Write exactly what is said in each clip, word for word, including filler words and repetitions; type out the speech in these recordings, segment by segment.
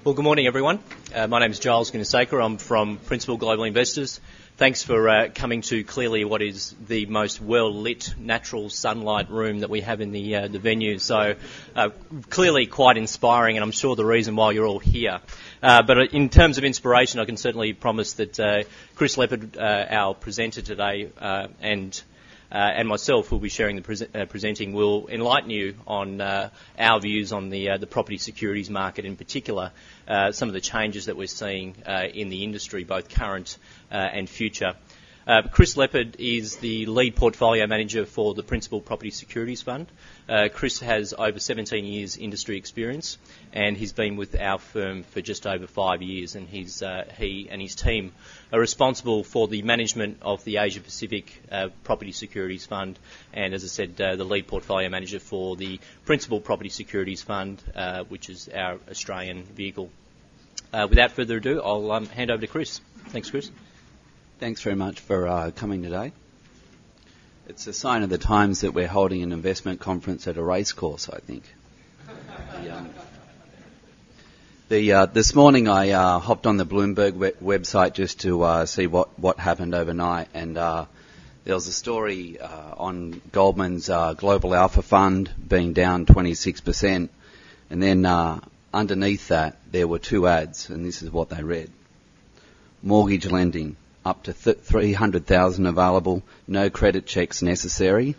Well, good morning, everyone. Uh, my name is Giles Gunasekera. I'm from Principal Global Investors. Thanks for uh, coming to clearly what is the most well-lit natural sunlight room that we have in the uh, the venue. So uh, clearly quite inspiring, and I'm sure the reason why you're all here. Uh, but in terms of inspiration, I can certainly promise that uh, Chris Leppard, uh, our presenter today, uh, and Uh, and myself, who will be sharing the pre- uh, presenting, will enlighten you on uh, our views on the uh, the property securities market, in particular, uh, some of the changes that we're seeing uh, in the industry, both current uh, and future. Uh, Chris Leppard is the lead portfolio manager for the Principal Property Securities Fund. Uh, Chris has over seventeen years industry experience, and he's been with our firm for just over five years. And he's, uh, he and his team are responsible for the management of the Asia Pacific uh, Property Securities Fund, and as I said, uh, the lead portfolio manager for the Principal Property Securities Fund, uh, which is our Australian vehicle. Uh, without further ado, I'll um, hand over to Chris. Thanks, Chris. Thanks very much for uh, coming today. It's a sign of the times that we're holding an investment conference at a racecourse, I think. the, um, the, uh, this morning I uh, hopped on the Bloomberg we- website just to uh, see what, what happened overnight, and uh, there was a story uh, on Goldman's uh, Global Alpha Fund being down twenty-six percent, and then uh, underneath that there were two ads, and this is what they read. Mortgage lending. Up to th- three hundred thousand available, no credit checks necessary.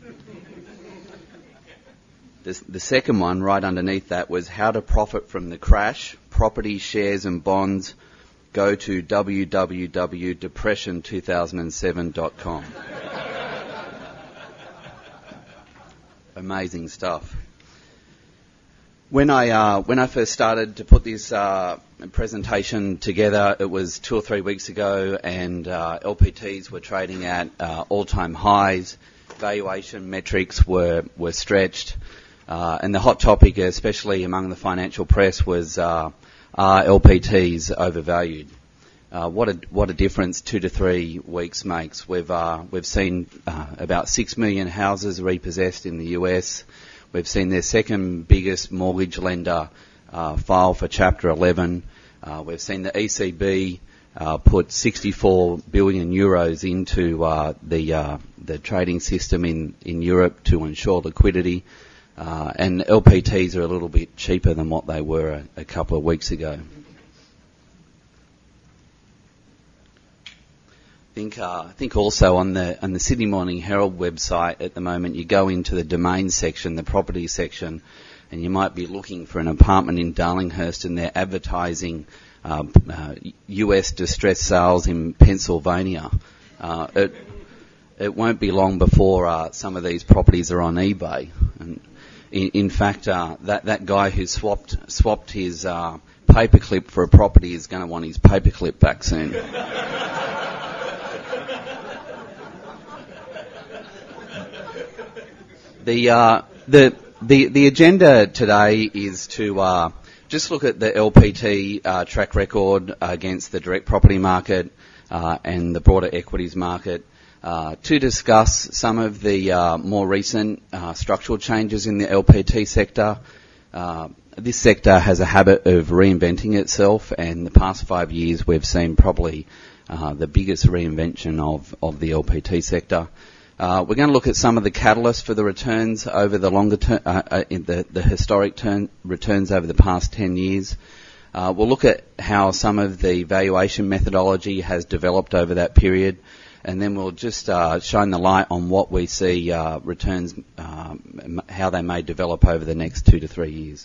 The, the second one, right underneath that, was how to profit from the crash, property, shares and bonds. Go to w w w dot depression two thousand seven dot com. Amazing stuff. When I uh, when I first started to put this uh, presentation together, it was two or three weeks ago, and uh, L P Ts were trading at uh, all-time highs. Valuation metrics were were stretched, uh, and the hot topic, especially among the financial press, was uh, are L P Ts overvalued? Uh, what a what a difference two to three weeks makes. We've uh, we've seen uh, about six million houses repossessed in the U S. We've seen their second biggest mortgage lender uh, file for Chapter eleven. Uh, we've seen the E C B uh, put sixty-four billion euros into uh, the uh, the trading system in, in Europe to ensure liquidity. Uh, and L P Ts are a little bit cheaper than what they were a, a couple of weeks ago. I think, uh, I think also on the on the Sydney Morning Herald website at the moment, you go into the domain section, the property section, and you might be looking for an apartment in Darlinghurst, and they're advertising uh, uh, U S distressed sales in Pennsylvania. Uh, it, it won't be long before uh, some of these properties are on eBay. And in, in fact, uh, that that guy who swapped swapped his uh, paperclip for a property is going to want his paperclip back soon. The, uh, the the the agenda today is to uh, just look at the L P T uh, track record against the direct property market uh, and the broader equities market, uh, to discuss some of the uh, more recent uh, structural changes in the L P T sector. Uh, this sector has a habit of reinventing itself, and the past five years we've seen probably uh, the biggest reinvention of, of the L P T sector. Uh, we're going to look at some of the catalysts for the returns over the longer term, uh, uh, in the, the historic turn, returns over the past ten years. Uh, we'll look at how some of the valuation methodology has developed over that period, and then we'll just uh, shine the light on what we see uh, returns, uh, how they may develop over the next two to three years.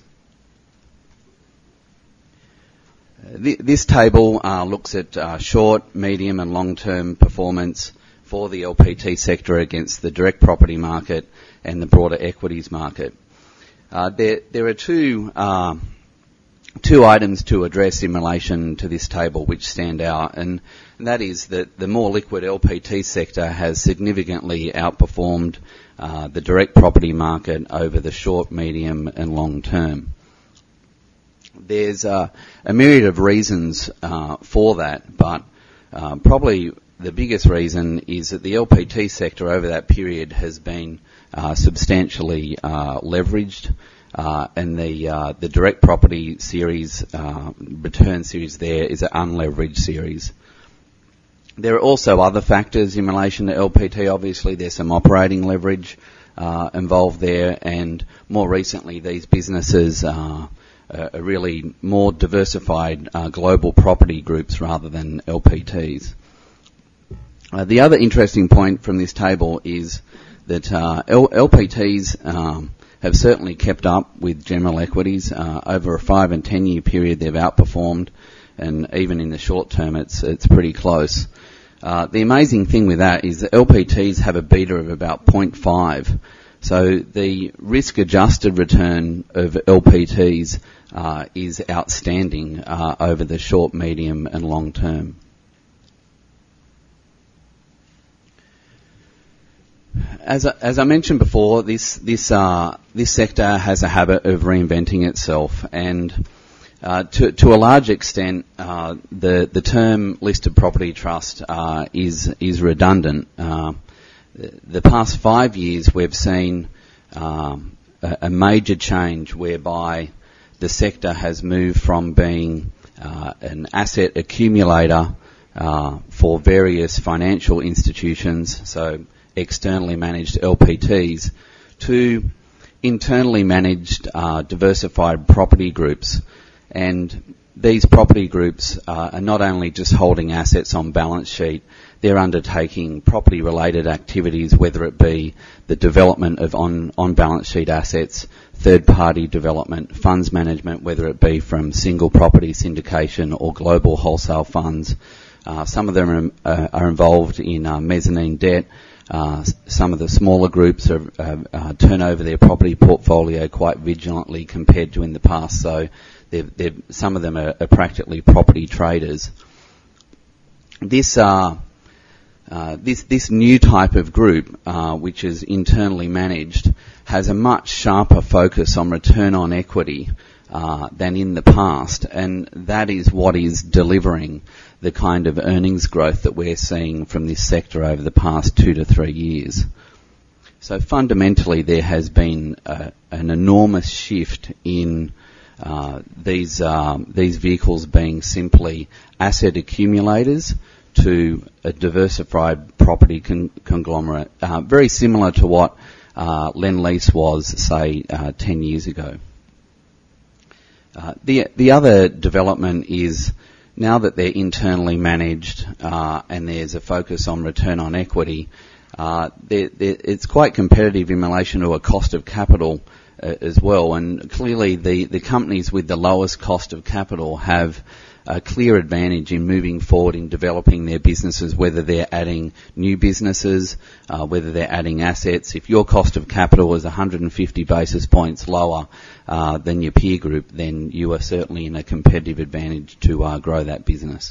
Uh, th- this table uh, looks at uh, short, medium and long-term performance for the L P T sector against the direct property market and the broader equities market. Uh, there, there are two uh, two items to address in relation to this table which stand out, and, and that is that the more liquid L P T sector has significantly outperformed uh, the direct property market over the short, medium and long term. There's uh, a myriad of reasons uh, for that, but uh, probably the biggest reason is that the L P T sector over that period has been uh, substantially uh, leveraged. uh, and the uh, the direct property series, uh, return series there is an unleveraged series. There are also other factors in relation to L P T. Obviously, there's some operating leverage uh, involved there, and more recently, these businesses uh, are really more diversified uh, global property groups rather than L P Ts. Uh, the other interesting point from this table is that uh, L- LPTs um, have certainly kept up with general equities. Uh, over a five and ten year period, they've outperformed, and even in the short term, it's it's pretty close. Uh, the amazing thing with that is that L P Ts have a beta of about zero point five. So the risk-adjusted return of L P Ts uh, is outstanding uh, over the short, medium, and long term. As I, as I mentioned before, this this uh, this sector has a habit of reinventing itself, and uh, to to a large extent, uh, the the term listed property trust uh, is is redundant. Uh, the past five years, we've seen um, a, a major change whereby the sector has moved from being uh, an asset accumulator uh, for various financial institutions, so externally managed L P Ts, to internally managed uh, diversified property groups. And these property groups uh, are not only just holding assets on balance sheet, they're undertaking property-related activities, whether it be the development of on, on-balance sheet assets, third-party development, funds management, whether it be from single property syndication or global wholesale funds. Uh, some of them are, uh, are involved in uh, mezzanine debt. Uh, some of the smaller groups are, uh, uh, turn over their property portfolio quite vigilantly compared to in the past, so they're, they're, some of them are, are practically property traders. This uh, uh, this this new type of group, uh, which is internally managed, has a much sharper focus on return on equity uh, than in the past, and that is what is delivering the kind of earnings growth that we're seeing from this sector over the past two to three years. So fundamentally, there has been uh, an enormous shift in uh, these um, these vehicles being simply asset accumulators to a diversified property con- conglomerate, uh, very similar to what uh, Lend-Lease was, say, uh, ten years ago. Uh, the the other development is, now that they're internally managed uh, and there's a focus on return on equity, uh, they're, they're, it's quite competitive in relation to a cost of capital uh, as well. And clearly the, the companies with the lowest cost of capital have a clear advantage in moving forward in developing their businesses, whether they're adding new businesses, uh, whether they're adding assets. If your cost of capital is one hundred fifty basis points lower uh, than your peer group, then you are certainly in a competitive advantage to uh, grow that business.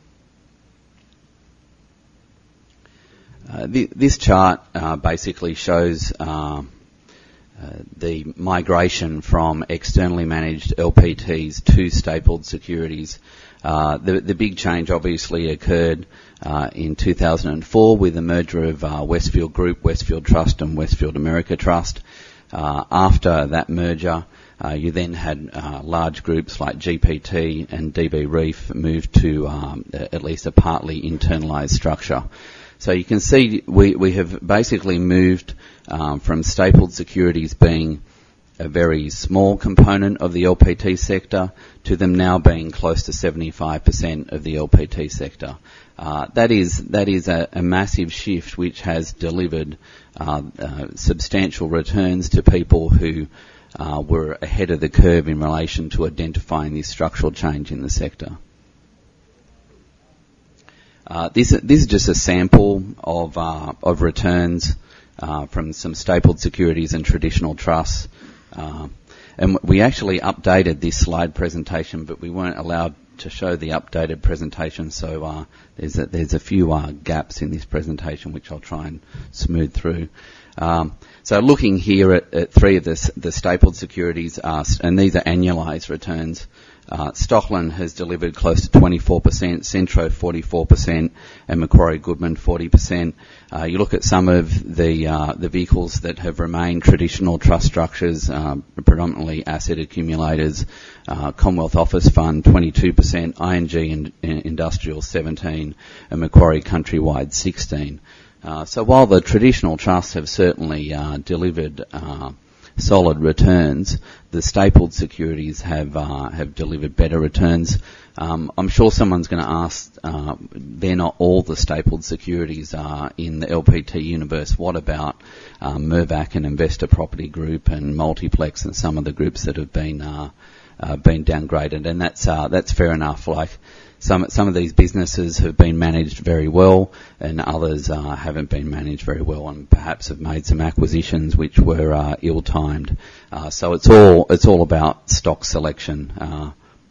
Uh, th- this chart uh, basically shows uh, Uh, the migration from externally managed L P Ts to stapled securities. Uh, the, the big change obviously occurred uh, in two thousand four with the merger of uh, Westfield Group, Westfield Trust and Westfield America Trust. Uh, after that merger, uh, you then had uh, large groups like G P T and D B Reef move to um, at least a partly internalised structure. So you can see we, we have basically moved um, from stapled securities being a very small component of the L P T sector to them now being close to seventy-five percent of the L P T sector. Uh, that is that is a, a massive shift which has delivered uh, uh, substantial returns to people who uh, were ahead of the curve in relation to identifying this structural change in the sector. Uh, this, this is just a sample of uh, of returns uh, from some stapled securities and traditional trusts. Uh, and we actually updated this slide presentation, but we weren't allowed to show the updated presentation, so uh, there's a, there's a few uh, gaps in this presentation which I'll try and smooth through. Um, so looking here at, at three of the, the stapled securities, uh, and these are annualised returns. Uh, Stockland has delivered close to twenty-four percent, Centro forty-four percent, and Macquarie Goodman forty percent. Uh, you look at some of the uh, the vehicles that have remained traditional trust structures, uh, predominantly asset accumulators. Uh, Commonwealth Office Fund twenty-two percent, I N G in, in Industrial seventeen, and Macquarie Countrywide sixteen. Uh, so while the traditional trusts have certainly uh, delivered uh, solid returns, the stapled securities have uh, have delivered better returns. Um, I'm sure someone's going to ask, uh, they're not all the stapled securities uh, in the L P T universe. What about um, Mirvac and Investor Property Group and Multiplex and some of the groups that have been uh, uh, been downgraded? And that's uh, that's fair enough. Like some some of these businesses have been managed very well, and others uh, haven't been managed very well, and perhaps have made some acquisitions which were uh, ill-timed. Uh, so it's all it's all about stock selection. Uh,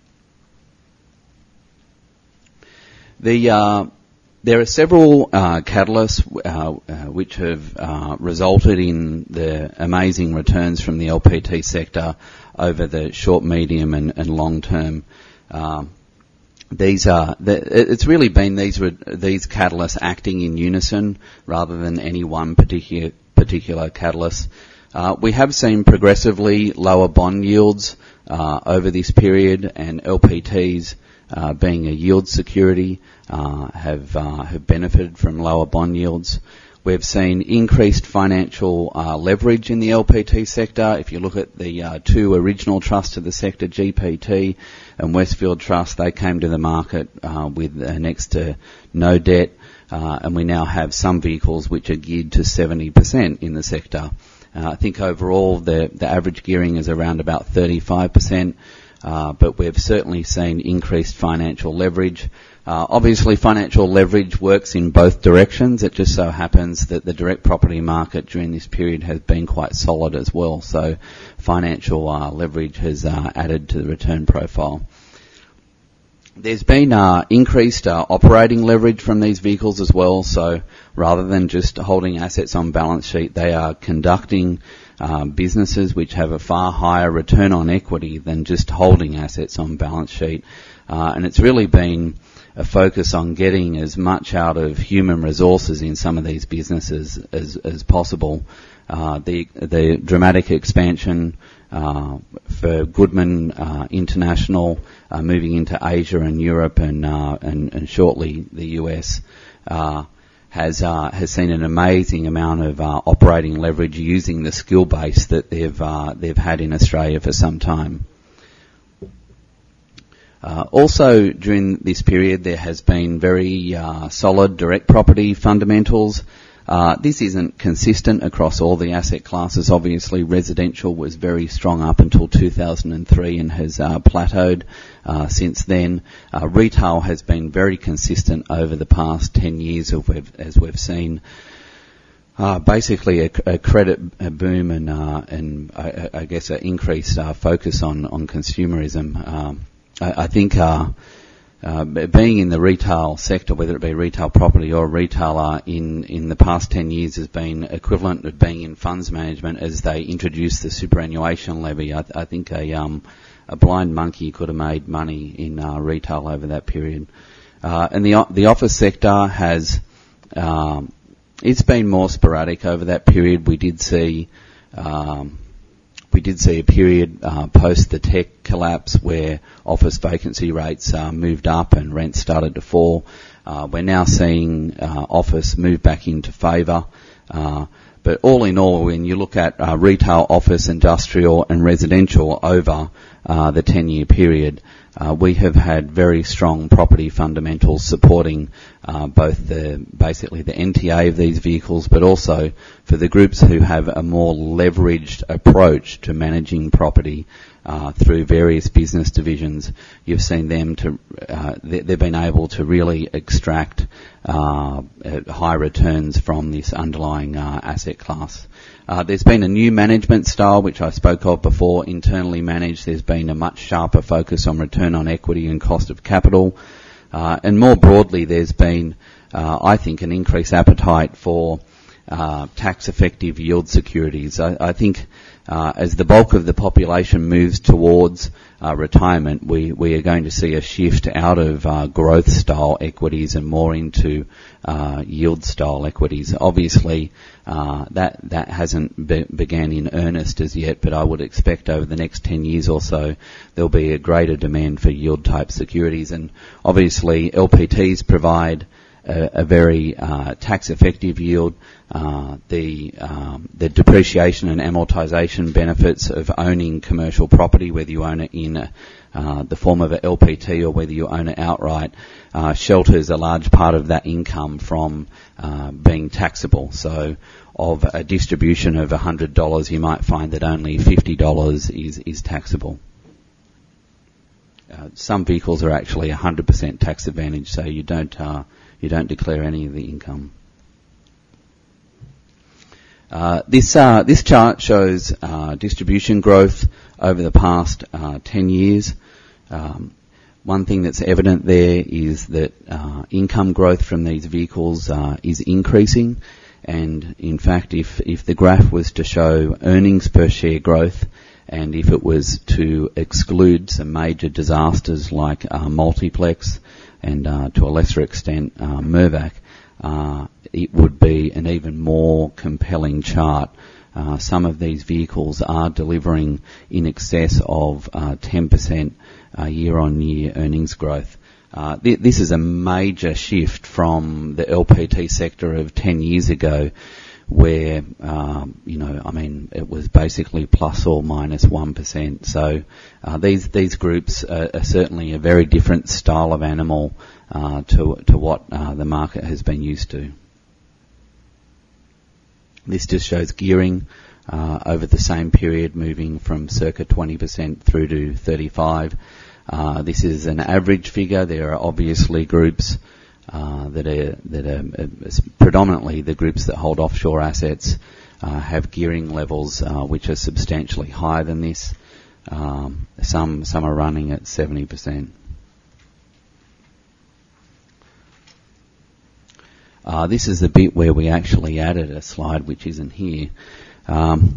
the uh, there are several uh, catalysts uh, uh, which have uh, resulted in the amazing returns from the L P T sector over the short, medium, and, and long term. Uh, These are, it's really been these these catalysts acting in unison rather than any one particular particular catalyst. Uh, we have seen progressively lower bond yields uh, over this period, and L P Ts, uh, being a yield security, uh, have uh, have benefited from lower bond yields. We've seen increased financial uh, leverage in the L P T sector. If you look at the uh, two original trusts of the sector, G P T and Westfield Trust, they came to the market uh, with uh, next to no debt, uh, and we now have some vehicles which are geared to seventy percent in the sector. Uh, I think overall the, the average gearing is around about thirty-five percent, uh, but we've certainly seen increased financial leverage. Uh, obviously, financial leverage works in both directions. It just so happens that the direct property market during this period has been quite solid as well. So financial uh, leverage has uh, added to the return profile. There's been uh, increased uh, operating leverage from these vehicles as well. So rather than just holding assets on balance sheet, they are conducting um, businesses which have a far higher return on equity than just holding assets on balance sheet. Uh, and it's really been a focus on getting as much out of human resources in some of these businesses as, as possible. Uh, the, the dramatic expansion uh, for Goodman uh, International, uh, moving into Asia and Europe and, uh, and, and shortly the U S, uh, has uh, has seen an amazing amount of uh, operating leverage using the skill base that they've uh, they've had in Australia for some time. Uh, also, during this period, there has been very uh, solid direct property fundamentals. Uh, this isn't consistent across all the asset classes. Obviously, residential was very strong up until two thousand three and has uh, plateaued uh, since then. Uh, retail has been very consistent over the past ten years, as we've, as we've seen. Uh, basically, a, a credit a boom and, uh, and I, I guess an increased uh, focus on on consumerism. Um, I think uh, uh, being in the retail sector, whether it be retail property or a retailer, in, in the past ten years has been equivalent to being in funds management as they introduced the superannuation levy. I, I think a, um, a blind monkey could have made money in uh, retail over that period. Uh, and the the office sector has, um, it's been more sporadic over that period. We did see... Um, We did see a period uh, post the tech collapse where office vacancy rates uh, moved up and rents started to fall. Uh, we're now seeing uh, office move back into favour. Uh, but all in all, when you look at uh, retail, office, industrial and residential over uh, the ten-year period, uh, we have had very strong property fundamentals supporting uh, both the basically the N T A of these vehicles, but also for the groups who have a more leveraged approach to managing property uh, through various business divisions. You've seen them to uh, they, they've been able to really extract uh, high returns from this underlying uh, asset class. Uh, there's been a new management style, which I spoke of before, internally managed. There's been a much sharper focus on return on equity and cost of capital. Uh, and more broadly, there's been, uh, I think, an increased appetite for uh, tax-effective yield securities. I, I think uh, as the bulk of the population moves towards uh, retirement, we, we are going to see a shift out of uh, growth-style equities and more into uh, yield-style equities. Obviously, uh, that that hasn't be- began in earnest as yet, but I would expect over the next ten years or so there'll be a greater demand for yield-type securities. And obviously, L P Ts provide a, a very uh, tax-effective yield. Uh, the um, the depreciation and amortization benefits of owning commercial property, whether you own it in a, uh, the form of an L P T or whether you own it outright, uh, shelters a large part of that income from uh, being taxable. So of a distribution of one hundred dollars, you might find that only fifty dollars is, is taxable. Uh, some vehicles are actually one hundred percent tax advantage, so you don't uh, you don't declare any of the income. Uh, this uh, this chart shows uh, distribution growth over the past uh, ten years. Um, one thing that's evident there is that uh, income growth from these vehicles uh, is increasing, and in fact, if if the graph was to show earnings per share growth, and if it was to exclude some major disasters like uh, Multiplex and uh, to a lesser extent uh, Mirvac, uh, it would be an even more compelling chart. Uh, some of these vehicles are delivering in excess of uh, ten percent uh, year-on-year earnings growth. Uh, th- this is a major shift from the L P T sector of ten years ago, where, um, you know, I mean, it was basically plus or minus one percent. So uh, these these groups are, are certainly a very different style of animal uh, to to what uh, the market has been used to. This just shows gearing uh, over the same period, moving from circa twenty percent through to thirty-five. Uh, this is an average figure. There are obviously groups Uh, that are that are uh, predominantly the groups that hold offshore assets uh, have gearing levels uh, which are substantially higher than this. Um, some some are running at seventy percent. Uh, this is the bit where we actually added a slide which isn't here. Um,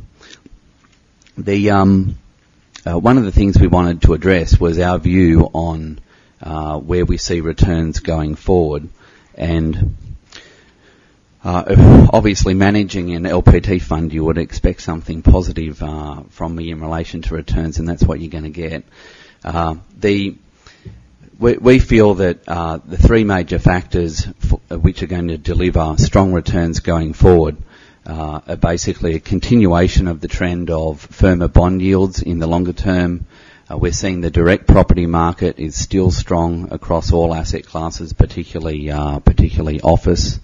the um, uh, one of the things we wanted to address was our view on Uh, where we see returns going forward, and uh, obviously managing an L P T fund, you would expect something positive uh, from me in relation to returns, and that's what you're going to get. Uh, the we, we feel that uh, the three major factors for, uh, which are going to deliver strong returns going forward uh, are basically a continuation of the trend of firmer bond yields in the longer term. Uh, we're seeing the direct property market is still strong across all asset classes, particularly uh, particularly office.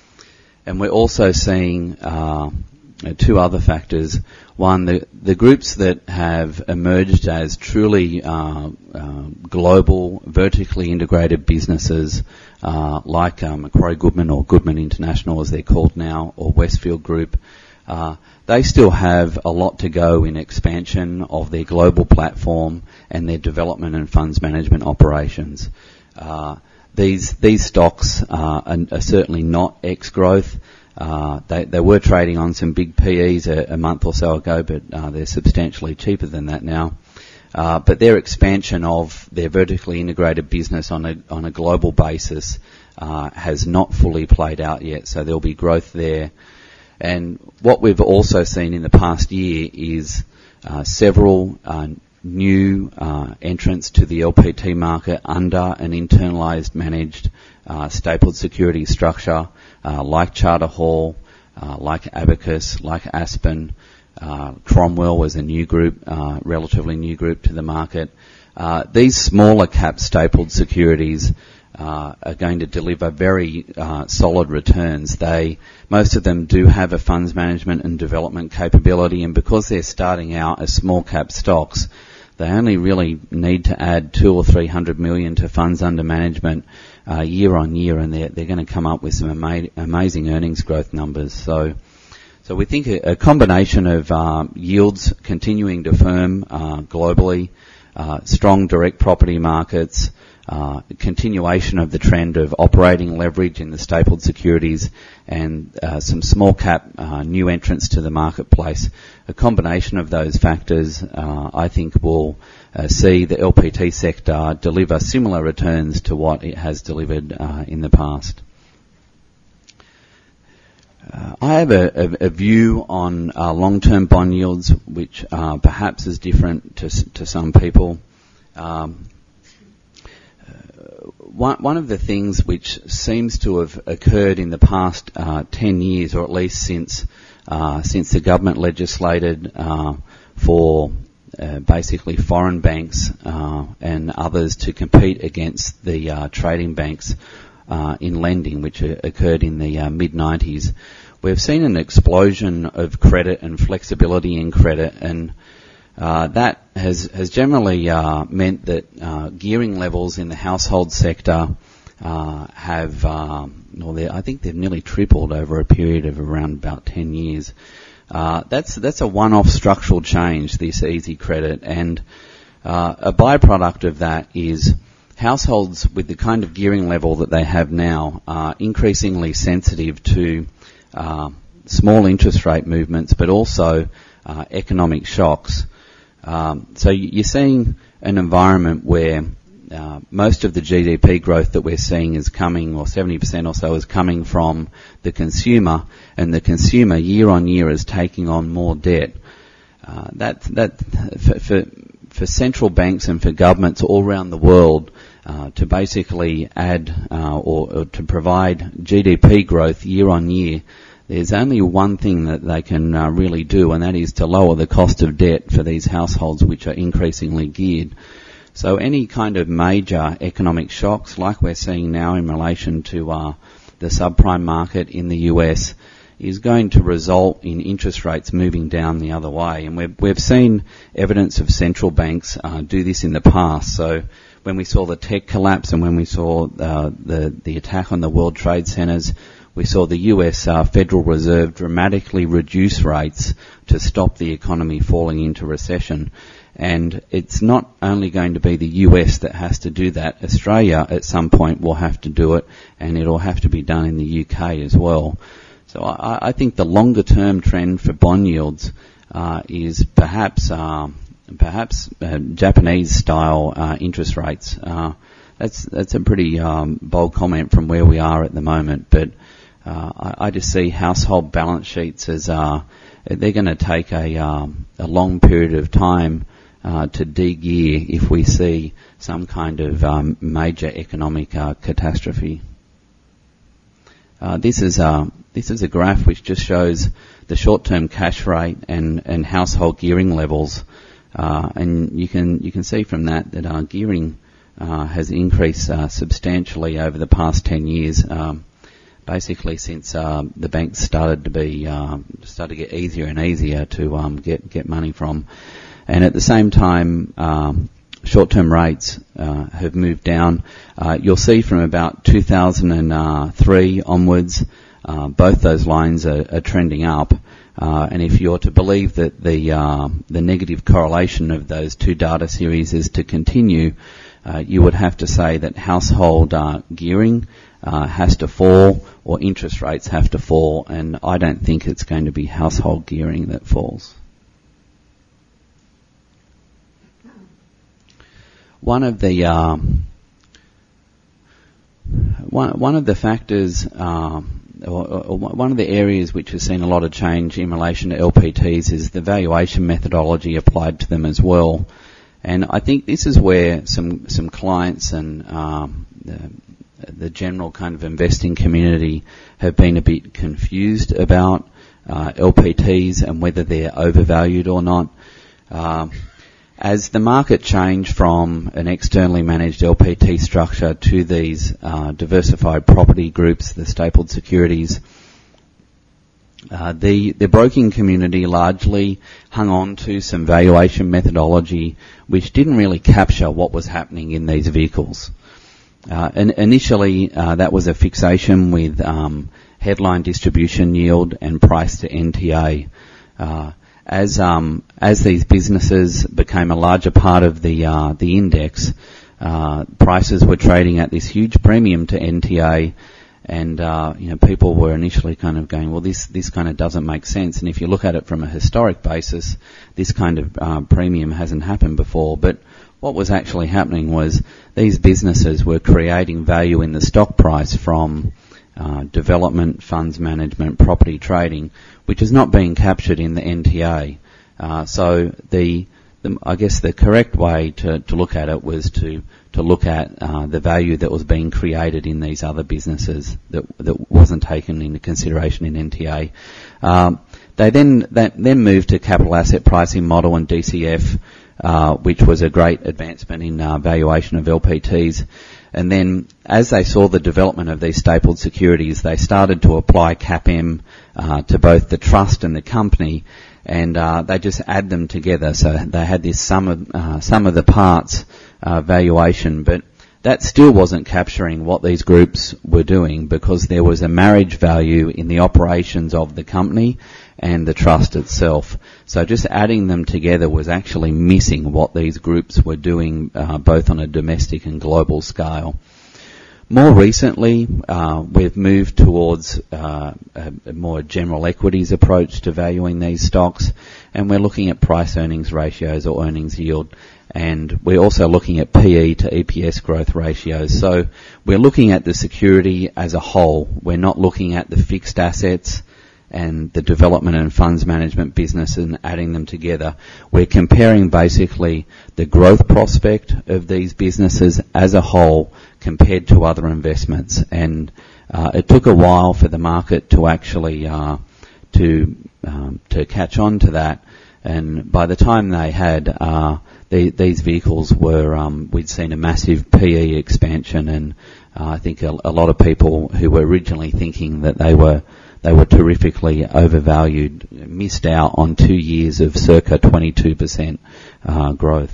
And we're also seeing uh, two other factors. One, the, the groups that have emerged as truly uh, uh, global, vertically integrated businesses uh, like uh, Macquarie Goodman or Goodman International as they're called now, or Westfield Group, Uh, they still have a lot to go in expansion of their global platform and their development and funds management operations. Uh, these these stocks uh, are, are certainly not ex-growth. Uh, they, they were trading on some big P Es a, a month or so ago, but uh, they're substantially cheaper than that now. Uh, but their expansion of their vertically integrated business on a on a global basis uh, has not fully played out yet, so there'll be growth there. And what we've also seen in the past year is uh, several uh, new uh, entrants to the L P T market under an internalised managed uh, stapled security structure uh, like Charter Hall, uh, like Abacus, like Aspen. Uh, Cromwell was a new group, uh, relatively new group to the market. Uh, these smaller cap stapled securities Uh, are going to deliver very uh, solid returns. They, most of them do have a funds management and development capability, and because they're starting out as small cap stocks, they only really need to add two or three hundred million to funds under management uh, year on year, and they're, they're going to come up with some ama- amazing earnings growth numbers. So, so we think a, a combination of uh, yields continuing to firm uh, globally, uh, strong direct property markets, uh, continuation of the trend of operating leverage in the stapled securities, and uh, some small cap uh, new entrants to the marketplace. A combination of those factors, uh, I think, will uh, see the L P T sector deliver similar returns to what it has delivered uh, in the past. Uh, I have a, a, a view on uh, long-term bond yields, which uh, perhaps is different to, to some people. Um, uh, one, one of the things which seems to have occurred in the past uh, ten years, or at least since uh, since the government legislated uh, for uh, basically foreign banks uh, and others to compete against the uh, trading banks Uh, in lending, which uh, occurred in the uh, mid nineties, we've seen an explosion of credit and flexibility in credit, and uh, that has has generally uh, meant that uh, gearing levels in the household sector uh, have, um, well, I think they've nearly tripled over a period of around about ten years. Uh, that's that's a one-off structural change, this easy credit, and uh, a byproduct of that is households with the kind of gearing level that they have now are increasingly sensitive to uh, small interest rate movements, but also uh, economic shocks. Um, so you're seeing an environment where uh, most of the G D P growth that we're seeing is coming, or seventy percent or so is coming from the consumer, and the consumer year on year is taking on more debt. Uh, that that for, for for central banks and for governments all around the world uh, to basically add uh, or, or to provide G D P growth year on year, there's only one thing that they can uh, really do, and that is to lower the cost of debt for these households which are increasingly geared. So any kind of major economic shocks, like we're seeing now in relation to uh, the subprime market in the U S, is going to result in interest rates moving down the other way. And we've, we've seen evidence of central banks uh, do this in the past. So when we saw the tech collapse and when we saw uh, the, the attack on the World Trade Centers, we saw the U S uh, Federal Reserve dramatically reduce rates to stop the economy falling into recession. And it's not only going to be the U S that has to do that. Australia at some point will have to do it, and it'll have to be done in the U K as well. So I, I think the longer-term trend for bond yields uh, is perhaps uh, perhaps uh, Japanese-style uh, interest rates. Uh, that's that's a pretty um, bold comment from where we are at the moment, but uh, I, I just see household balance sheets as uh, they're going to take a, um, a long period of time uh, to de-gear if we see some kind of um, major economic uh, catastrophe. Uh, this is a this is a graph which just shows the short-term cash rate and, and household gearing levels, uh, and you can you can see from that that our gearing uh, has increased uh, substantially over the past ten years, um, basically since uh, the banks started to be uh, started to get easier and easier to um, get get money from, and at the same time. Um, Short-term rates uh, have moved down. Uh, you'll see from about two thousand three onwards, uh, both those lines are, are trending up. Uh, and if you're to believe that the uh, the negative correlation of those two data series is to continue, uh, you would have to say that household uh, gearing uh, has to fall, or interest rates have to fall. And I don't think it's going to be household gearing that falls. One of the um, one one of the factors, um, or, or one of the areas which has seen a lot of change in relation to L P Ts is the valuation methodology applied to them as well. And I think this is where some some clients and um, the, the general kind of investing community have been a bit confused about uh, L P Ts and whether they're overvalued or not. Uh, As the market changed from an externally managed L P T structure to these uh, diversified property groups, the stapled securities, uh, the, the broking community largely hung on to some valuation methodology which didn't really capture what was happening in these vehicles. Uh, and initially, uh, that was a fixation with um, headline distribution yield and price to N T A. Uh, as um, as these businesses became a larger part of the uh, the index, uh, prices were trading at this huge premium to N T A, and uh, you know people were initially kind of going, well, this this kind of doesn't make sense. And if you look at it from a historic basis, this kind of uh, premium hasn't happened before. But what was actually happening was these businesses were creating value in the stock price from uh, development, funds management, property trading, which is not being captured in the N T A. Uh, so the, the, I guess the correct way to, to look at it was to, to look at uh, the value that was being created in these other businesses that, that wasn't taken into consideration in N T A. Um, they then, that, then moved to capital asset pricing model and D C F, uh, which was a great advancement in uh, valuation of L P Ts. And then, as they saw the development of these stapled securities, they started to apply C A P M uh, to both the trust and the company, and uh, they just add them together. So they had this sum of uh, sum of the parts uh, valuation, but that still wasn't capturing what these groups were doing, because there was a marriage value in the operations of the company and the trust itself. So just adding them together was actually missing what these groups were doing, uh, both on a domestic and global scale. More recently, uh, we've moved towards uh, a, a more general equities approach to valuing these stocks, and we're looking at price earnings ratios or earnings yield, and we're also looking at P E to E P S growth ratios. So we're looking at the security as a whole. We're not looking at the fixed assets and the development and funds management business and adding them together. We're comparing basically the growth prospect of these businesses as a whole compared to other investments. And uh, it took a while for the market to actually uh, to um, to catch on to that. And by the time they had, uh, the, these vehicles were, um, we'd seen a massive P E expansion, and uh, I think a, a lot of people who were originally thinking that they were They were terrifically overvalued, missed out on two years of circa twenty-two percent uh, growth.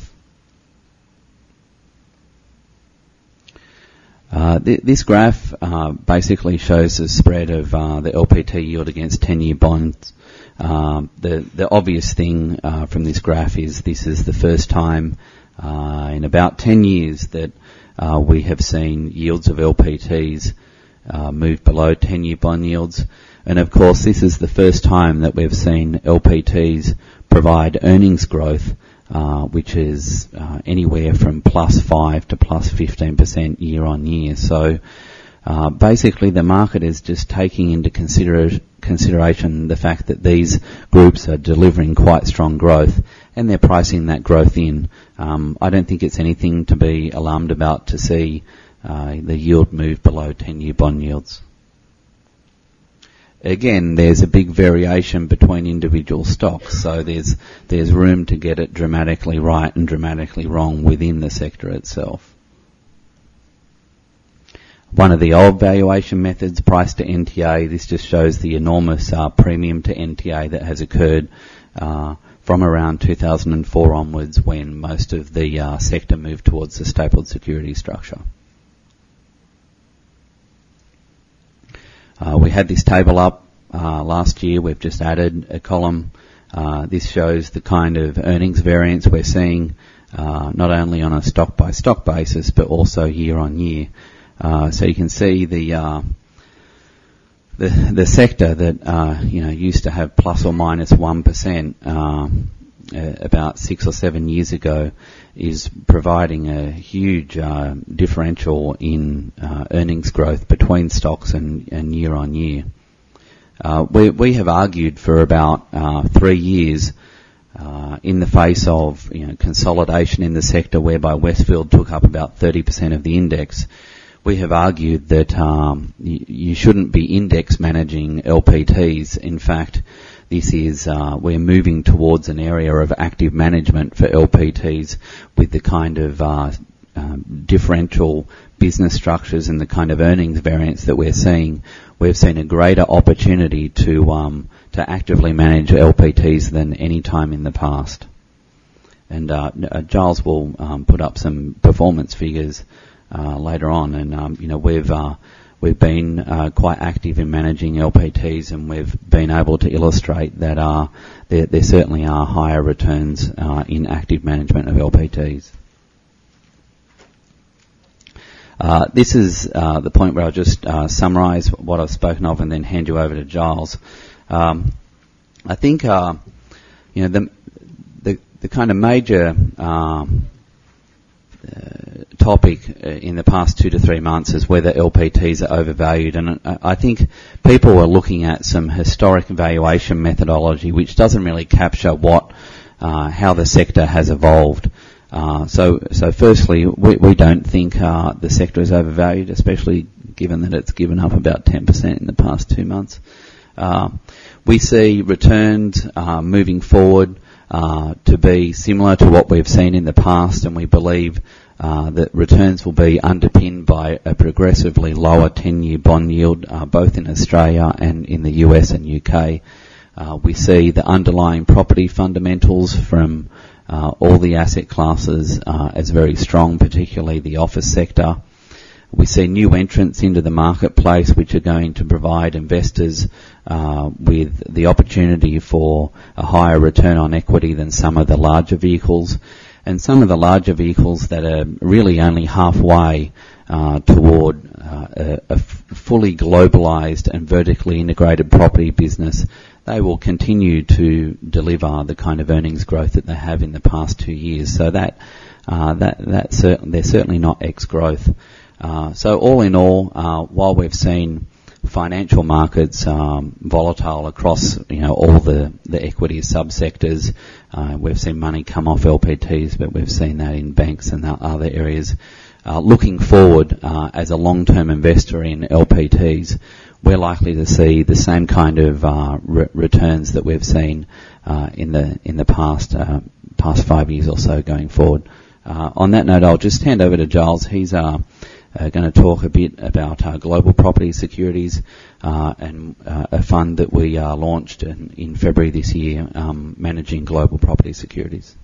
Uh, th- this graph uh, basically shows the spread of uh, the L P T yield against ten-year bonds. Um, the, the obvious thing uh, from this graph is this is the first time uh, in about ten years that uh, we have seen yields of L P Ts uh, move below ten-year bond yields. And of course, this is the first time that we've seen L P Ts provide earnings growth, uh, which is uh, anywhere from plus five to plus fifteen percent year on year. So uh, basically, the market is just taking into consider- consideration the fact that these groups are delivering quite strong growth, and they're pricing that growth in. Um, I don't think it's anything to be alarmed about to see uh, the yield move below ten-year bond yields. Again, there's a big variation between individual stocks, so there's there's room to get it dramatically right and dramatically wrong within the sector itself. One of the old valuation methods, price to N T A, this just shows the enormous uh, premium to N T A that has occurred uh, from around two thousand four onwards, when most of the uh, sector moved towards the stapled security structure. Uh, we had this table up uh, last year. We've just added a column. Uh, this shows the kind of earnings variance we're seeing, uh, not only on a stock-by-stock basis, but also year-on-year. Uh, so you can see the uh, the, the sector that uh, you know used to have plus or minus one percent uh, about six or seven years ago is providing a huge uh, differential in uh, earnings growth between stocks and, and year on year. Uh, we, we have argued for about uh, three years uh, in the face of you know, consolidation in the sector, whereby Westfield took up about thirty percent of the index. We have argued that um, y- you shouldn't be index managing L P Ts. In fact, this is, uh, we're moving towards an area of active management for L P Ts with the kind of uh, um, differential business structures and the kind of earnings variance that we're seeing. We've seen a greater opportunity to um, to actively manage L P Ts than any time in the past. And uh, Giles will um, put up some performance figures uh, later on, and um, you know we've uh, we've been uh, quite active in managing L P Ts, and we've been able to illustrate that uh, there, there certainly are higher returns uh, in active management of L P Ts. Uh, this is uh, the point where I'll just uh, summarise what I've spoken of and then hand you over to Giles. Um, I think uh, you know the, the the kind of major um, uh, topic in the past two to three months is whether L P Ts are overvalued, and I think people are looking at some historic valuation methodology which doesn't really capture what uh, how the sector has evolved. Uh, so, so firstly, we, we don't think uh, the sector is overvalued, especially given that it's given up about ten percent in the past two months. Uh, we see returns uh, moving forward uh, to be similar to what we've seen in the past, and we believe uh, that returns will be underpinned by a progressively lower ten-year bond yield, uh, both in Australia and in the U S and U K. Uh, we see the underlying property fundamentals from Uh, all the asset classes uh, as very strong, particularly the office sector. We see new entrants into the marketplace which are going to provide investors uh, with the opportunity for a higher return on equity than some of the larger vehicles. And some of the larger vehicles that are really only halfway uh, toward uh, a, a f- fully globalised and vertically integrated property business, they will continue to deliver the kind of earnings growth that they have in the past two years. So that uh, that that cert- they're certainly not ex-growth. Uh, so all in all, uh, while we've seen financial markets um, volatile across you know all the the equity subsectors, uh, we've seen money come off L P Ts, but we've seen that in banks and other areas. Uh, looking forward, uh, as a long-term investor in L P Ts, we're likely to see the same kind of uh, re- returns that we've seen uh, in the in the past uh, past five years or so going forward. Uh, on that note, I'll just hand over to Giles. He's uh, uh, going to talk a bit about uh, global property securities uh, and uh, a fund that we uh, launched in, in February this year, um, managing global property securities.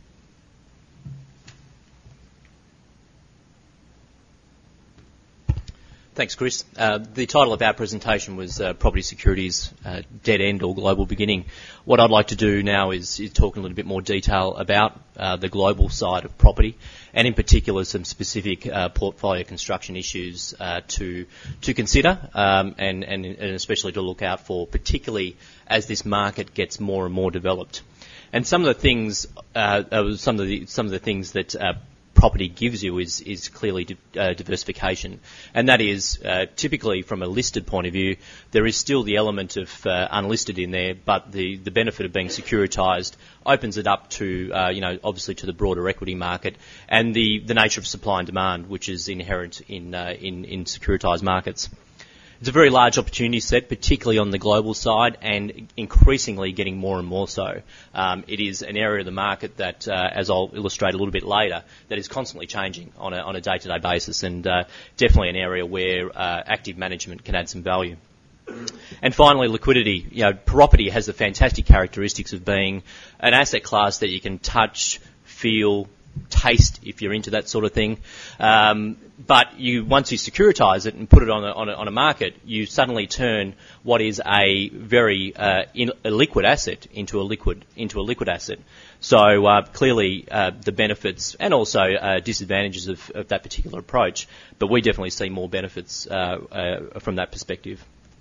Thanks, Chris. Uh, the title of our presentation was uh, Property Securities, uh, Dead End or Global Beginning. What I'd like to do now is, is talk in a little bit more detail about uh, the global side of property, and in particular some specific uh, portfolio construction issues uh, to to consider, um, and, and, and especially to look out for, particularly as this market gets more and more developed. And some of the things, uh, uh, some of the some of the things that uh, property gives you is, is clearly di- uh, diversification. And that is, uh, typically from a listed point of view, there is still the element of uh, unlisted in there, but the, the benefit of being securitised opens it up to, uh, you know, obviously to the broader equity market and the, the nature of supply and demand, which is inherent in, uh, in, in securitised markets. It's a very large opportunity set, particularly on the global side, and increasingly getting more and more so. Um, it is an area of the market that, uh, as I'll illustrate a little bit later, that is constantly changing on a, on a day-to-day basis, and uh, definitely an area where uh, active management can add some value. And finally, liquidity. You know, property has the fantastic characteristics of being an asset class that you can touch, feel, taste if you're into that sort of thing. Um, but you once you securitise it and put it on a, on a, on a market, you suddenly turn what is a very uh, in, a liquid asset into a liquid into a liquid asset. So uh, clearly uh, the benefits and also uh, disadvantages of, of that particular approach, but we definitely see more benefits uh, uh, from that perspective.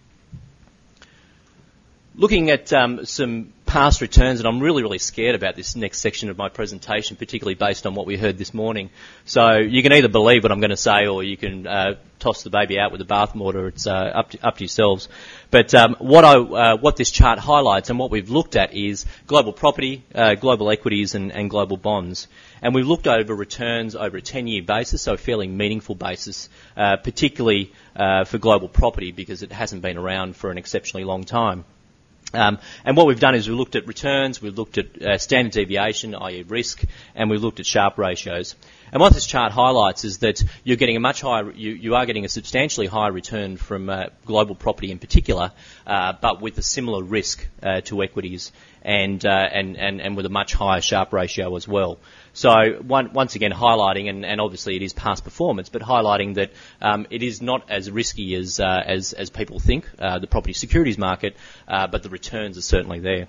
Looking at um, some past returns, and I'm really, really scared about this next section of my presentation, particularly based on what we heard this morning. So you can either believe what I'm going to say, or you can uh, toss the baby out with the bathwater. It's uh, up to, up to yourselves. But um, what I, uh, what this chart highlights and what we've looked at is global property, uh, global equities, and, and global bonds. And we've looked over returns over a ten-year basis, so a fairly meaningful basis, uh, particularly uh, for global property because it hasn't been around for an exceptionally long time. Um, and what we've done is we've looked at returns, we've looked at uh, standard deviation, that is risk, and we've looked at Sharpe ratios. And what this chart highlights is that you're getting a much higher, you, you are getting a substantially higher return from uh, global property in particular, uh, but with a similar risk uh, to equities and, uh, and, and, and with a much higher Sharpe ratio as well. So one, once again highlighting, and, and obviously it is past performance, but highlighting that um, it is not as risky as, uh, as, as people think, uh, the property securities market, uh, but the returns are certainly there.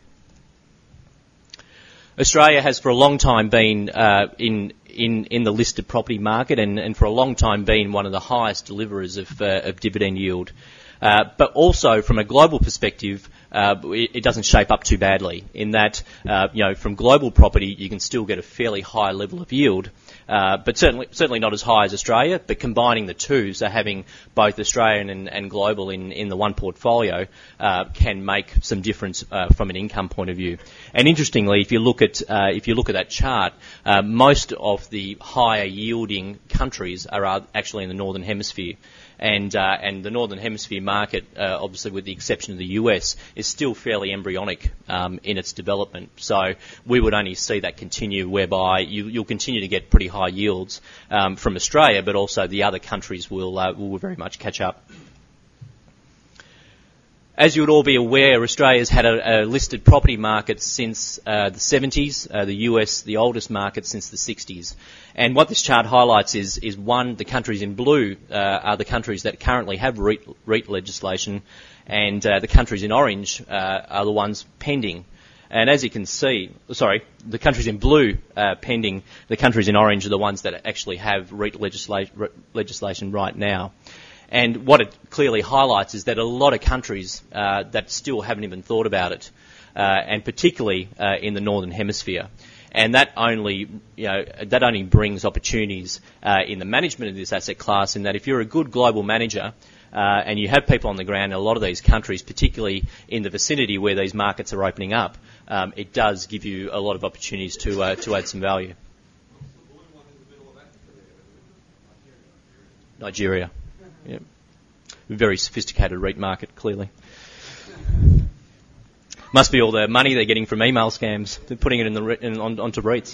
Australia has for a long time been uh, in, in in the listed property market and, and for a long time been one of the highest deliverers of, uh, of dividend yield. Uh, but also from a global perspective, uh, it, it doesn't shape up too badly in that, uh, you know, from global property you can still get a fairly high level of yield, uh, but certainly certainly not as high as Australia. But combining the two, so having both Australian and, and global in, in the one portfolio, uh, can make some difference uh, from an income point of view. And interestingly, if you look at uh, if you look at that chart, uh, most of the higher yielding countries are actually in the Northern Hemisphere. And, uh, and the Northern Hemisphere market, uh, obviously with the exception of the U S, is still fairly embryonic um, in its development. So we would only see that continue, whereby you, you'll continue to get pretty high yields um, from Australia, but also the other countries will, uh, will very much catch up. As you would all be aware, Australia's had a, a listed property market since uh, the seventies, uh, the U S the oldest market since the sixties. And what this chart highlights is, is one, the countries in blue uh, are the countries that currently have REIT, REIT legislation, and uh, the countries in orange uh, are the ones pending. And as you can see, sorry, the countries in blue uh, pending, the countries in orange are the ones that actually have REIT legisla- legislation right now. And what it clearly highlights is that a lot of countries uh, that still haven't even thought about it, uh, and particularly uh, in the Northern Hemisphere. And that only, you know, that only brings opportunities uh, in the management of this asset class, in that if you're a good global manager uh, and you have people on the ground in a lot of these countries, particularly in the vicinity where these markets are opening up, um, it does give you a lot of opportunities to uh, to add some value. Nigeria. Yeah. Very sophisticated REIT market, clearly. Must be all the money they're getting from email scams. They're putting it in the in, on, onto REITs.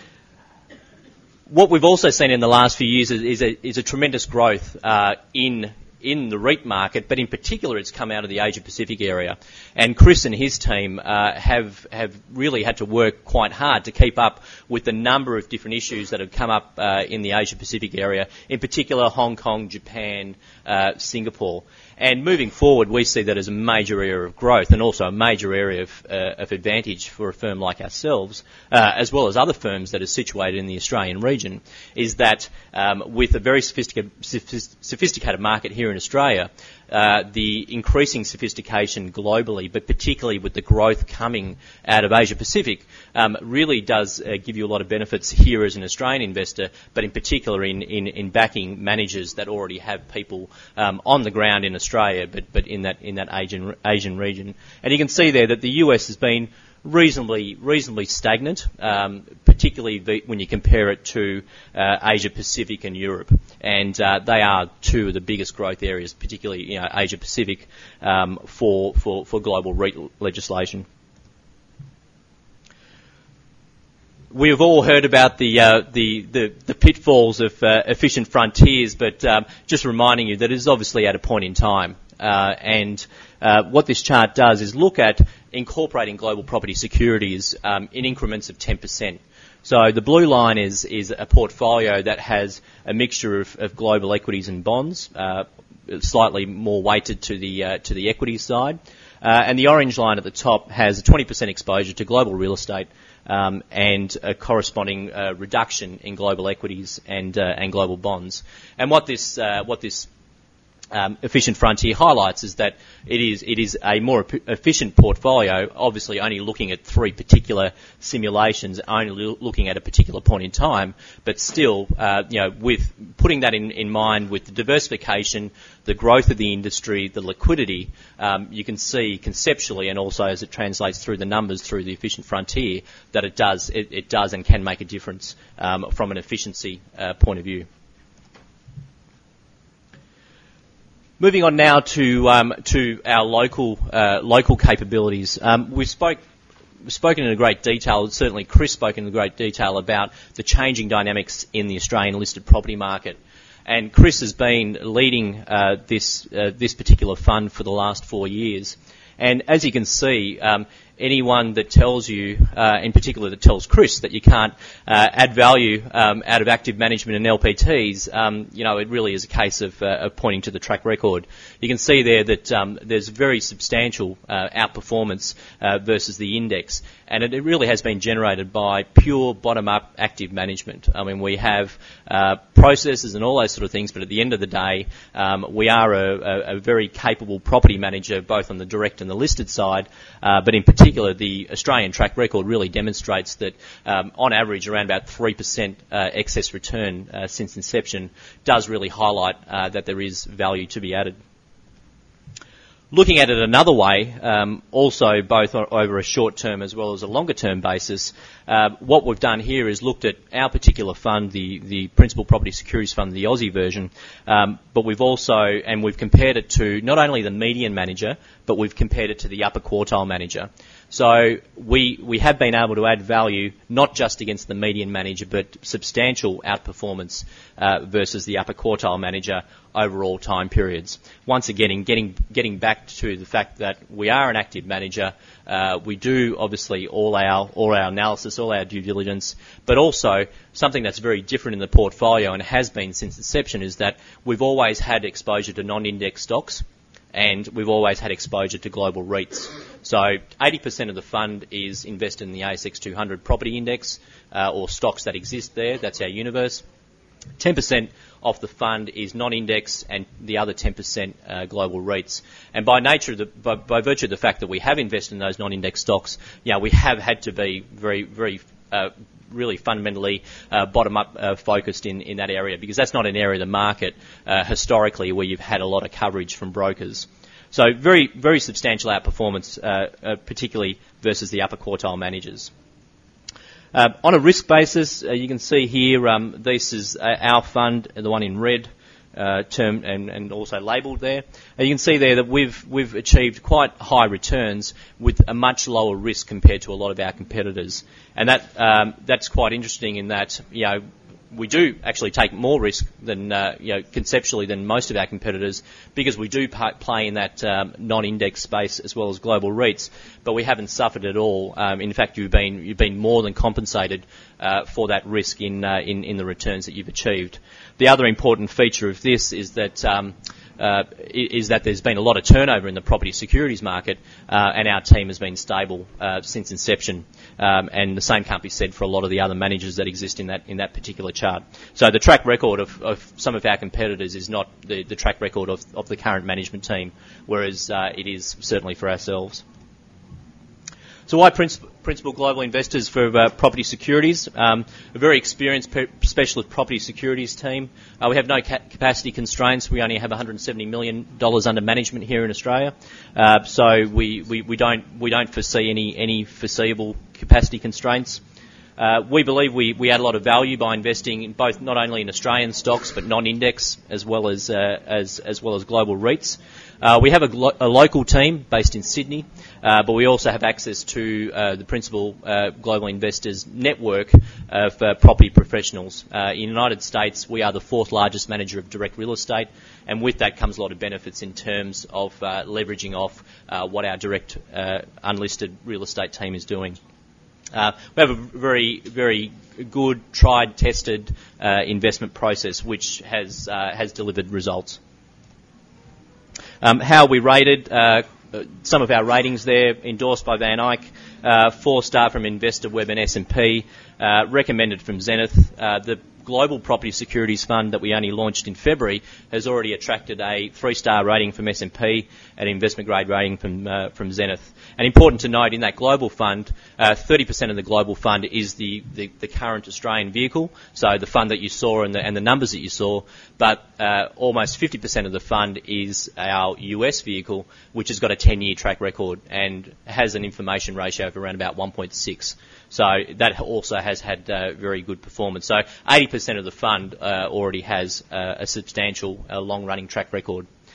What we've also seen in the last few years is, is, a, is a tremendous growth uh, in in the REIT market, but in particular it's come out of the Asia Pacific area. And Chris and his team uh, have have really had to work quite hard to keep up with the number of different issues that have come up uh, in the Asia Pacific area, in particular Hong Kong, Japan, uh, Singapore. And moving forward, we see that as a major area of growth and also a major area of, uh, of advantage for a firm like ourselves, uh, as well as other firms that are situated in the Australian region, is that um, with a very sophisticated, sophisticated market here in Australia, uh, the increasing sophistication globally, but particularly with the growth coming out of Asia Pacific, um, really does uh, give you a lot of benefits here as an Australian investor, but in particular in, in, in backing managers that already have people um, on the ground in Australia, but, but in that in that Asian Asian region. And you can see there that the U S has been reasonably reasonably stagnant, um, particularly the, when you compare it to uh, Asia Pacific and Europe, and uh, they are two of the biggest growth areas, particularly you know Asia Pacific um, for for for global REIT legislation. We have all heard about the uh, the, the the pitfalls of uh, efficient frontiers, but um, just reminding you that it is obviously at a point in time. Uh, and uh, what this chart does is look at incorporating global property securities um, in increments of ten percent. So the blue line is is a portfolio that has a mixture of, of global equities and bonds, uh, slightly more weighted to the uh, to the equity side, uh, and the orange line at the top has a twenty percent exposure to global real estate. Um, and a corresponding uh, reduction in global equities and uh, and global bonds. And what this uh, what this um, efficient frontier highlights is that it is it is a more efficient portfolio. Obviously, only looking at three particular simulations, only looking at a particular point in time, but still, uh, you know, with putting that in, in mind with the diversification, the growth of the industry, the liquidity, um, you can see conceptually and also as it translates through the numbers through the efficient frontier that it does it, it does and can make a difference um, from an efficiency uh, point of view. Moving on now to um, to our local uh, local capabilities. Um, we spoke spoken in a great detail, certainly Chris spoke in great detail about the changing dynamics in the Australian listed property market. And Chris has been leading uh, this uh, this particular fund for the last four years. And as you can see, um, anyone that tells you, uh, in particular that tells Chris that you can't uh, add value um, out of active management and L P Ts, um, you know, it really is a case of, uh, of pointing to the track record. You can see there that um, there's very substantial uh, outperformance uh, versus the index, and it, it really has been generated by pure bottom-up active management. I mean, we have uh, processes and all those sort of things, but at the end of the day, um, we are a, a, a very capable property manager, both on the direct and the listed side, uh, but in particular, particular, the Australian track record really demonstrates that, um, on average, around about three percent uh, excess return uh, since inception does really highlight uh, that there is value to be added. Looking at it another way, um, also both over a short-term as well as a longer-term basis, uh, what we've done here is looked at our particular fund, the, the Principal Property Securities Fund, the Aussie version, um, but we've also, and we've compared it to not only the median manager, but we've compared it to the upper quartile manager. So we we have been able to add value not just against the median manager, but substantial outperformance uh, versus the upper quartile manager over all time periods. Once again, getting getting back to the fact that we are an active manager, uh, we do obviously all our all our analysis, all our due diligence, but also something that's very different in the portfolio and has been since inception is that we've always had exposure to non-index stocks, and we've always had exposure to global REITs. So eighty percent of the fund is invested in the A S X two hundred property index, uh, or stocks that exist there. That's our universe. ten percent of the fund is non-index, and the other ten percent uh, global REITs. And by nature, of the, by, by virtue of the fact that we have invested in those non-index stocks, you know, we have had to be very, very uh, really fundamentally uh, bottom-up uh, focused in, in that area, because that's not an area of the market uh, historically where you've had a lot of coverage from brokers. So very, very substantial outperformance, uh, uh, particularly versus the upper quartile managers. Uh, on a risk basis, uh, you can see here um, this is uh, our fund, the one in red, uh, term and, and also labelled there. Uh, you can see there that we've we've achieved quite high returns with a much lower risk compared to a lot of our competitors, and that um, that's quite interesting in that, you know, we do actually take more risk than, uh, you know, conceptually than most of our competitors, because we do p- play in that um, non-index space as well as global REITs, but we haven't suffered at all. Um, in fact, you've been you've been more than compensated uh, for that risk in, uh, in in the returns that you've achieved. The other important feature of this is that um, uh, is that there's been a lot of turnover in the property securities market, uh, and our team has been stable uh, since inception. Um, and the same can't be said for a lot of the other managers that exist in that in that particular chart. So the track record of, of some of our competitors is not the, the track record of, of the current management team, whereas uh, it is certainly for ourselves. So why Principal, Principal Global Investors for uh, property securities? Um, a very experienced pe- specialist property securities team. Uh, we have no ca- capacity constraints. We only have one hundred seventy million dollars under management here in Australia. Uh, so we, we, we don't we don't foresee any any foreseeable capacity constraints. Uh, we believe we, we add a lot of value by investing in both not only in Australian stocks but non-index as well as uh, as as well as global REITs. Uh, we have a, glo- a local team based in Sydney, uh, but we also have access to uh, the Principal uh, Global Investors network of uh, property professionals. Uh, in the United States, we are the fourth largest manager of direct real estate, and with that comes a lot of benefits in terms of uh, leveraging off uh, what our direct uh, unlisted real estate team is doing. Uh, we have a very, very good, tried, tested uh, investment process which has uh, has delivered results. Um, how are we rated? Uh, some of our ratings there, endorsed by Van Eyck, uh, four star from InvestorWeb and S and P, uh, recommended from Zenith. Uh, the Global Property Securities Fund that we only launched in February has already attracted a three-star rating from S and P and investment-grade rating from uh, from Zenith. And important to note, in that global fund, uh, thirty percent of the global fund is the, the, the current Australian vehicle, so the fund that you saw and the, and the numbers that you saw, but uh, almost fifty percent of the fund is our U S vehicle, which has got a ten-year track record and has an information ratio of around about one point six. So that also has had uh, very good performance. So eighty percent of the fund uh, already has uh, a substantial uh, long-running track record.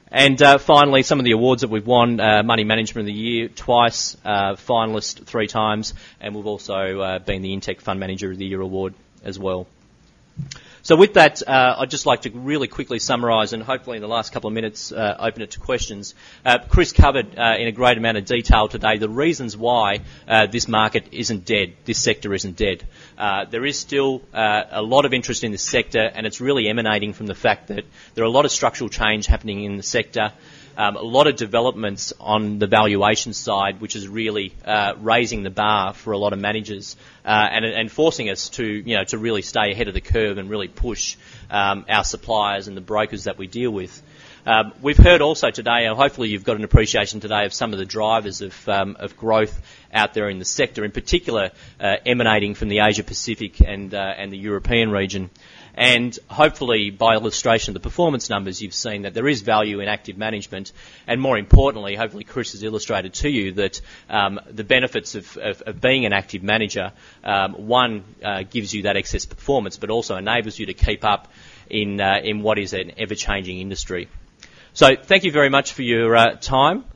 And uh, finally, some of the awards that we've won: uh, Money Management of the Year twice, uh, finalist three times, and we've also uh, been the Intech Fund Manager of the Year award as well. So with that, uh, I'd just like to really quickly summarise and hopefully in the last couple of minutes uh, open it to questions. Uh, Chris covered uh, in a great amount of detail today the reasons why uh, this market isn't dead, this sector isn't dead. Uh, there is still uh, a lot of interest in this sector, and it's really emanating from the fact that there are a lot of structural change happening in the sector. Um, a lot of developments on the valuation side, which is really uh, raising the bar for a lot of managers uh, and, and forcing us to, you know, to really stay ahead of the curve and really push um, our suppliers and the brokers that we deal with. Um, we've heard also today, and hopefully you've got an appreciation today of some of the drivers of, um, of growth out there in the sector, in particular uh, emanating from the Asia Pacific and, uh, and the European region. And hopefully, by illustration of the performance numbers, you've seen that there is value in active management. And more importantly, hopefully Chris has illustrated to you that um, the benefits of, of, of being an active manager, um, one, uh, gives you that excess performance, but also enables you to keep up in, uh, in what is an ever-changing industry. So thank you very much for your uh, time.